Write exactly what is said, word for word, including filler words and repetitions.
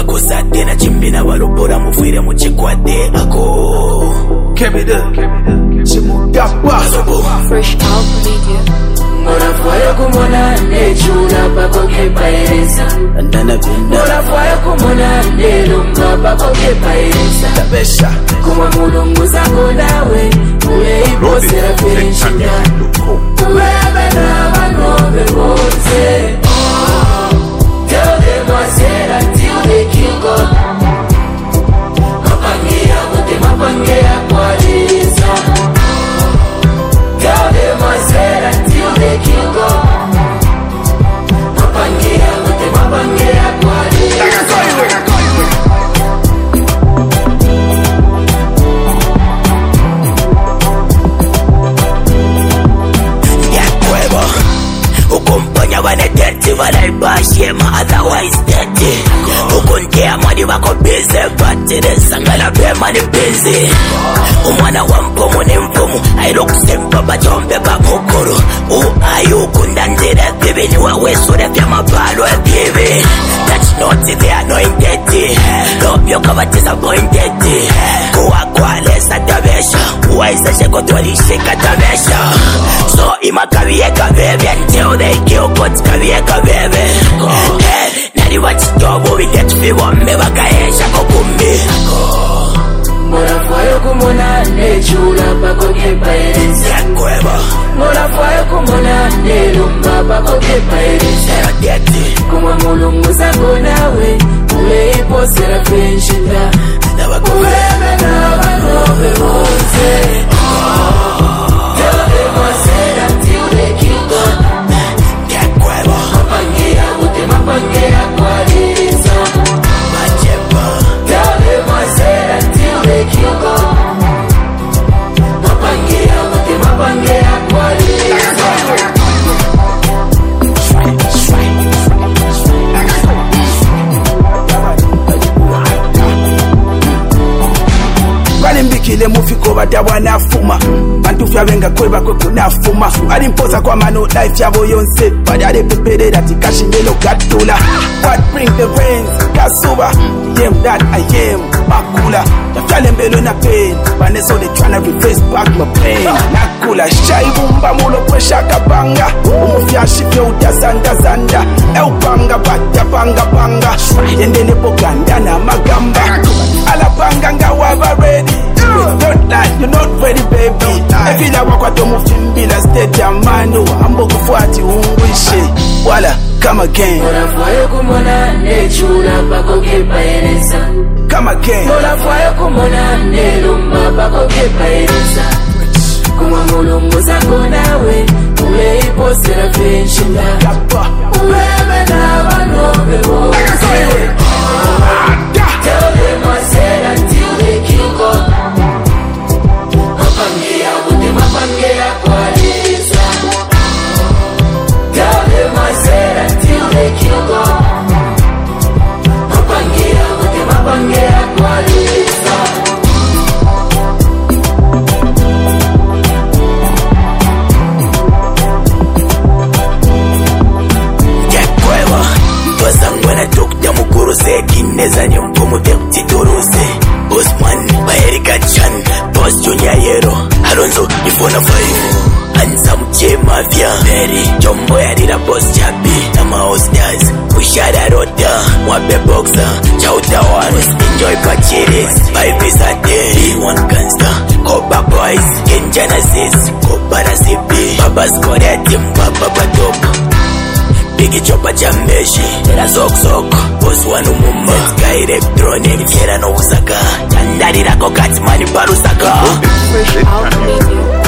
wako sate na chimbina walobora mufwire muchikwate ako Kemida Chimugapa Fresh Out Media. Mora fire kumona nechula bako kepairesa Andana vinda Mora fire kumona nelunga bako kepairesa Tabesha Kuma mulungu zangu nawe ule ipo serafiri nshinda Uwebe na wanobe wote Tell them I said until they kill God Mapangea wote mapangea kwa lisa Tell them I said until they kill God Mapangea wote mapangea kwa lisa Ukompanya wane dirty wanalibashie ma otherwise dirty Ukuntia mwadi wako busy but it is sangala bema ni busy Umwana wa mpomu ni mpomu Ailo kusempa bajombe ba mukuru Uayu kundandire bibi ni wawesure vya mabalo ya bibi Touch not if they anointed Love yo kava disappointed Kuwa kwa lesa tabesha Uwaisa sheko tuwali shika tabesha So ima kaviye kaveve Until they kill God kaviye kaveve Nari wachitobo Widet fiwa mbewa kaesha kukumbi Mora fire kumona nechula bako kepairesa Yakweba Mora fire kumona nelunga bako kepairesa Eradeti Kuma mulungu zangu nawe ule ipo serafiri nshinda Uwebe na wanobe wote Tell them I said until they kill God Yakweba Mapangea wote mapangea kwa lisa Majepa Tell them I said until they kill God Mapangea wote mapangea kwa lisa Mbikile mufiko badawa nafuma Bantu fyawenga kweba kwe kunafuma Alimpoza kwa mano life yabo yonse Badade pepere dati kashi nyelo gatula What bring the rains, kasuba Yem that I am, makula Tafyale mbelo na pain Baneso they tryna reverse back my pain Nakula, shaibumba mulo kwesha kabanga Umufya shifyo utazanda zanda Eupanga bata banga banga Yendene poganda na magamba Alabanga nga waba ready Don't lie, you're not ready baby Evila wakwato mufimbila state ya manu Ambo kufuati ungwishe Wala, come again Mora fire kumona nechula bako kepairesa Come again Mora fire kumona nelunga bako kepairesa Kuma mulungu zangu nawe ule ipo serafiri nshinda Uwebe na wanobe wote Tell them I said until they kill God Mapangea wote mapangea kwa lisa Tell them I said until they kill God Mapangea wote mapangea kwa lisa Yakweba Twasangwana tukta mukuru sekineza nyumpumu tekutituruse Osman Baerika Chan Boss Junior Yero Alonso Ifona five Handsome J Mafia Berry Jumbo Yarira Boss Chabi Nama Hosters Ushara Rota Mwabe Boxer Chauta One Enjoy Pachiris Five is a day B one Gangster Koba Boys Kenjanasis Kopara C P Baba's Korea Team Baba Badok Bigi chopa chambeshi Tera sok sok Boss wanu mumba Ska electronic Kera no usaka Tandarira kokati mani parusaka Fresh Out Media.